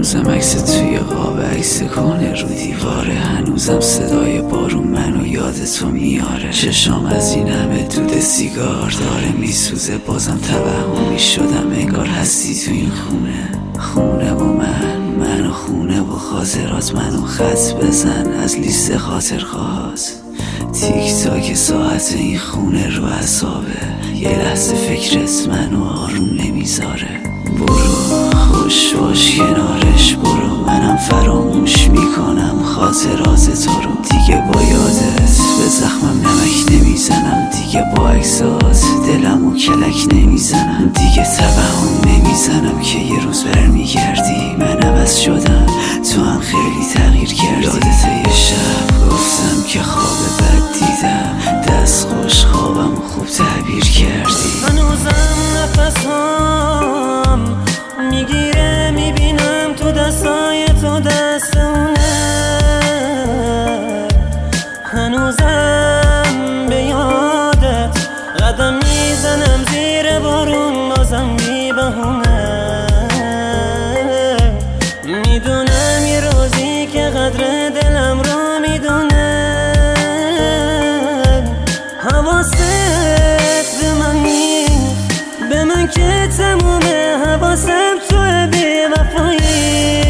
هنوزم عکس توی قاب عکس کنه رو دیواره، هنوزم صدای بارون منو یاد تو میاره. چشام از این همه دود سیگار داره میسوزه، بازم توهمی شدم انگار هستی تو این خونه و من و خونه و خاطرات. منو خط بزن از لیست خاطرخواهات، تیک تاک ساعت این خونه رو اعصابه. یه لحظه فکرت منو آروم نمیذاره. برو خوش باش کنارش، برو منم فراموش میکنم خاطرات تو رو. دیگه با یادت به زخمم نمک نمیزنم، دیگه با عکسات دلمو کلک نمیزنم، دیگه توهم نمیزنم که یه روز برمیگردی. من عوض شدم تو هم خیلی تغییر کردی. یادت یه شب گفتم که خواب بد دیدم، دست خوش خوابم خوب تعبیر کردی. هنوزم نفسم میگیره، میبینم تو دستای تو دست اونه. هنوزم به یادت قدم میزنم زیر بارون، بازم بی بهونه. میدونم یه روزی که قدر دلم رو میدونه. حواست به من نیست، به من که تمومه. حواسم توه بی وفایی،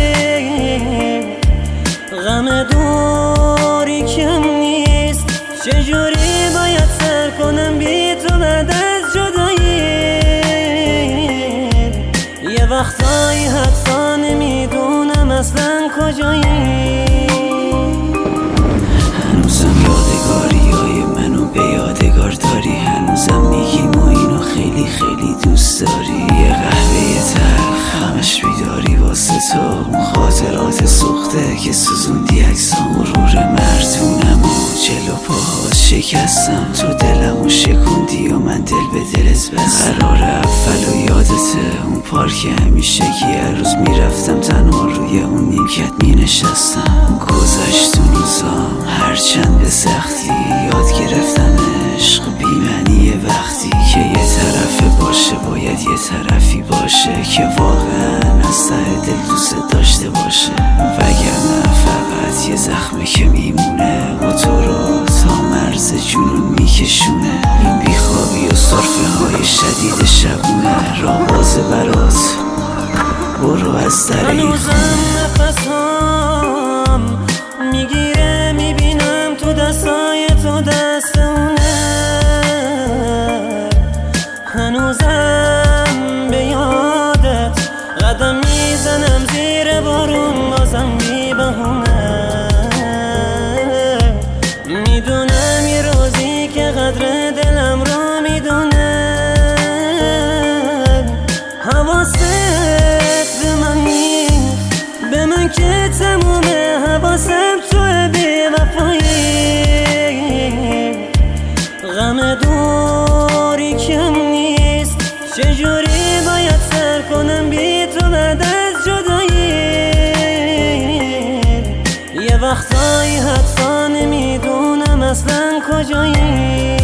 غم دوری کم نیست. چجوری باید سر کنم بی تو بعد از جدایی؟ یه وقتایی حتی نمیدونم اصلا کجایی. هنوزم یادگاریای منو به یادگار داری، هنوزم میگی ما اینو خیلی خیلی دوست داری. یه قهوه تلخ همش بیداری واسه تو، خاطرات سوخته که سوزوندی عکسام. مرور مردونم و جلو پاهات شکستم، تو دلمو شکوندی و من دل به دلت بستم. قرار اول و یادته اون پارک همیشه که هر روز میرفتم تنها روی اون نیمکت مینشستم. گذشت اون روزام هرچند به سختی، یاد گرفتم عشق بی‌معنی وقتی که یه طرفه باشه باید یه طرفی باشه که واقعا از ته دل دوست داشته باشه. وگرنه فقط یه زخمه که میمونه و تو رو تا مرز جنون میکشونه. این بیخوابی و صرفه های شدید شبونه راه بازه برات، برو از در این هنوزم نفسم میگیره، میبینم تو دستای تو دست اونه. هنوزم به یادت قدم میزنم زیر بارون، بازم بی بهونه. میدونم یه روزی که قدر دلم رو میدونه. حواست به من نیست، به من که تمومه. حواسم توه بی وفایی، غم دوری کم نیست. چجوری باید سر کنم بی تو بعد از جدایی؟ یه وقتایی حتی نمیدونم اصلا کجایی.